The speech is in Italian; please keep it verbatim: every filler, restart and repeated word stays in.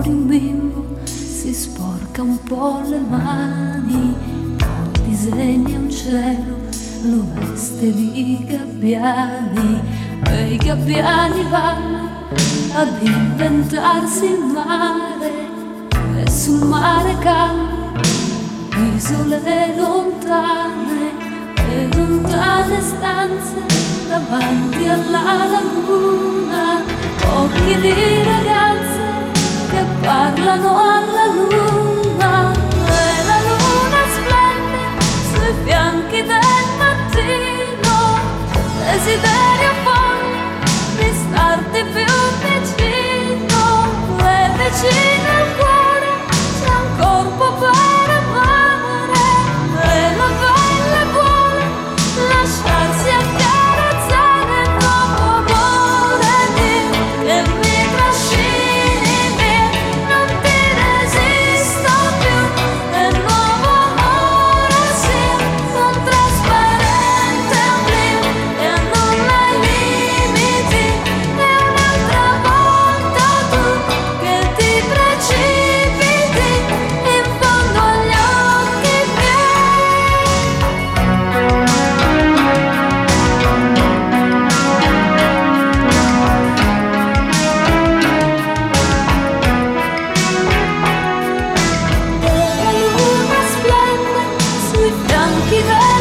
fuori un bimbo, si sporca un po' le mani, poi disegna un cielo, lo veste di gabbiani, e i gabbiani vanno ad inventarsi il mare, e sul mare calmo isole lontane, e lontane stanze davanti alla laguna, occhi di ragazze che parlano alla luna, e la luna splende sui fianchi del mattino, desiderio folle di starti più vicino, e vicino al cuore c'è un corpo per amare, e la pelle vuole lasciarsi accarezzare il nuovo amore di che mi trascini via, non ti resisto più, e il nuovo amore sia un trasparente oblio e non hai limiti, e un'altra volta tu che ti precipiti in fondo agli occhi la luna splende sui fianchi del